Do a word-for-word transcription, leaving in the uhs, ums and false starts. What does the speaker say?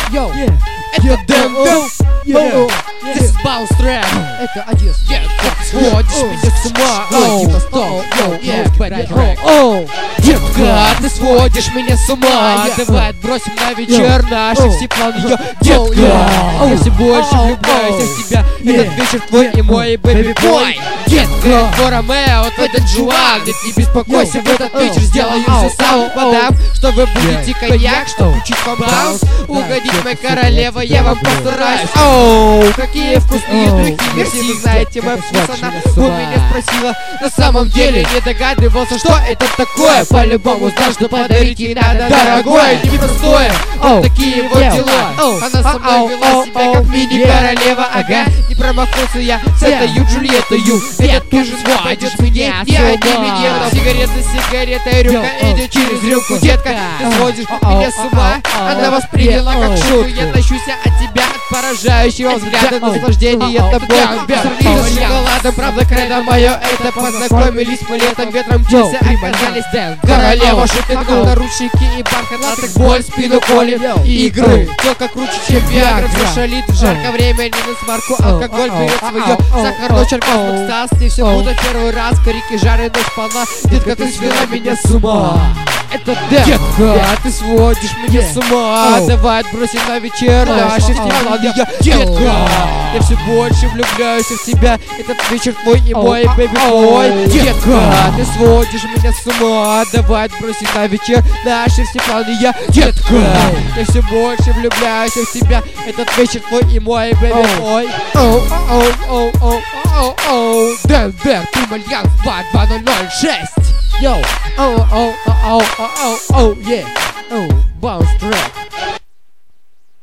Йоу, Это Дэм Дэм. This is Bounce Track. это Одесса. Yeah, как сводишь меня с ума. Ой, Оу, типа стоп, оу, йоу, оу, yeah, йоу, baby, йоу, track. оу. Детка, ты сводишь меня с ума. Yeah. Давай отбросим на вечер наши Оу. все планы. Йо, Оу, детка, yeah. я все больше Оу, влюбляюсь оу. в тебя. Yeah. Этот вечер твой и мой, baby boy. Детка, твой Ромео, твой Дон Жуан. Нет, не беспокойся, в этот вечер сделаю все сам. Подам, что вы будете коньяк, что включить вам баунс. Угодить, моя королева, я вам постараюсь. Оу, какие вкусные Оу. духи, мерси, знаете мой вкус. Она у меня спросила, на самом деле не догадывался, что это такое. По-любому знал, что подарить ей надо дорогое, непростое. Вот такие вот Yeah. дела. Оу. Она со мной Оу, вела оу, себя оу. как мини-королева, Yeah. ага. Не промахнулся я с Yeah. этой Джульеттою. Это ты же сводишь меня, не с они ума. меня. Сигарета, сигарета, рюмка Yo, идет через рюмку. oh, Детка, yeah. ты сводишь Oh, меня с ума. oh, oh, Она oh. восприняла Yeah, как oh. шутку. Я тащусь от тебя, от поражающего взгляда. Oh. Наслаждение Oh. тобой. Oh. Сравнили с шоколадом, правда, кредо мое. Это познакомились мы летом, ветром мчимся, оказались королева. Шутка, наручники и бархат, латекс, боль, спину колет. Игры, только круче, чем Виагра. Все шалит в жаркое время, не на смарку. Алкоголь берет свое. Сахарной черкас, экстаз. Не все будто первый раз. Корики жары, ночь полна. Детка, ты свела меня с ума. Это Дэм. Детка, ты сводишь меня с ума. Давай отбросим на вечер наши все планы. Детка, я все больше влюбляюсь в тебя. Этот вечер твой и мой, бэби бой. Детка, ты сводишь меня с ума. Давай отбросим на вечер наши все планы. Я, детка, я все больше влюбляюсь в тебя. Этот вечер твой и мой, бэби бой. Оу, оу, оу, оу, оу, оу. Дэм, Дэм, ты Альянс два два ноль ноль шесть. Йоу, Оу, оу, оу, оу, оу, оу, yeah. оу. Bounce Track.